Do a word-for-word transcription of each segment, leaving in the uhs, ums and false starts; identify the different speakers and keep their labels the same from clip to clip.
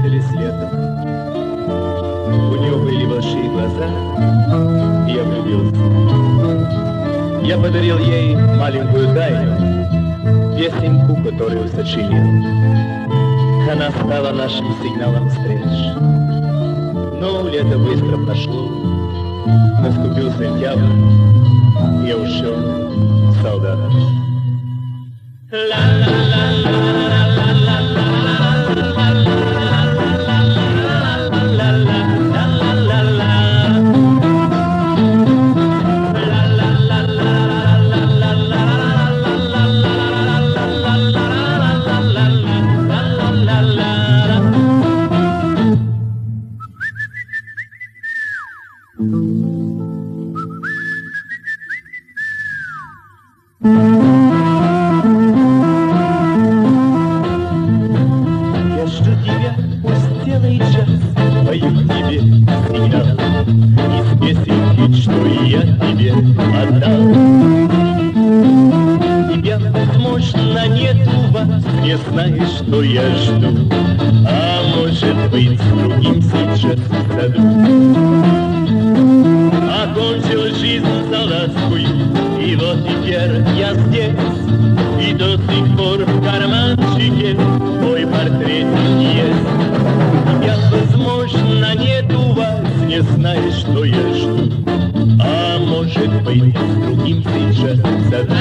Speaker 1: встретились летом. У нее были большие глаза, и я влюбился. Я подарил ей маленькую тайну, песенку, которую сочинил. Она стала нашим сигналом встреч. Но лето быстро прошло, наступил сентябрь, и я ушел солдатом. Я жду тебя, пусть целый час, пою тебе сигнал из песенки, что я тебе отдал. Тебя, возможно, нет у вас, не знаешь, что я жду, а может быть, с другим сейчас в саду. Окончил жизнь солдатскую, и вот теперь я здесь, и до сих пор в карманчике мой портретик есть. Тебя, возможно, нет у вас, не знаешь, что я жду, а может быть, с другим сейчас в саду.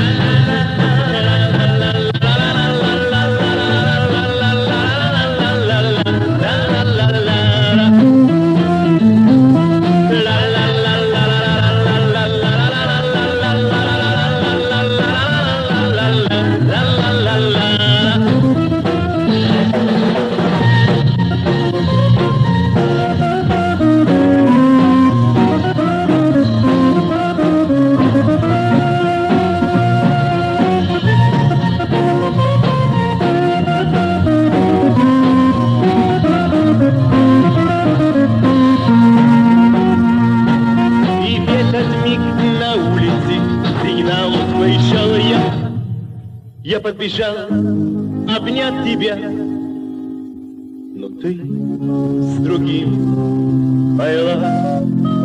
Speaker 1: Я подбежал обнять тебя, но ты с другим поняла.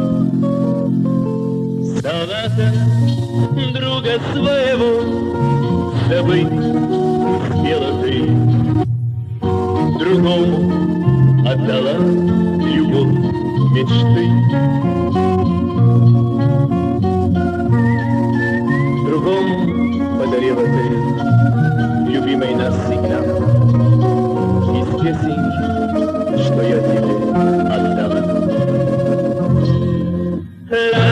Speaker 1: Солдата друга своего забыть успела ты, другому отдала любовь мечты. Другому подарила ты любимый нас сигнал из песенки, что я тебе отдала.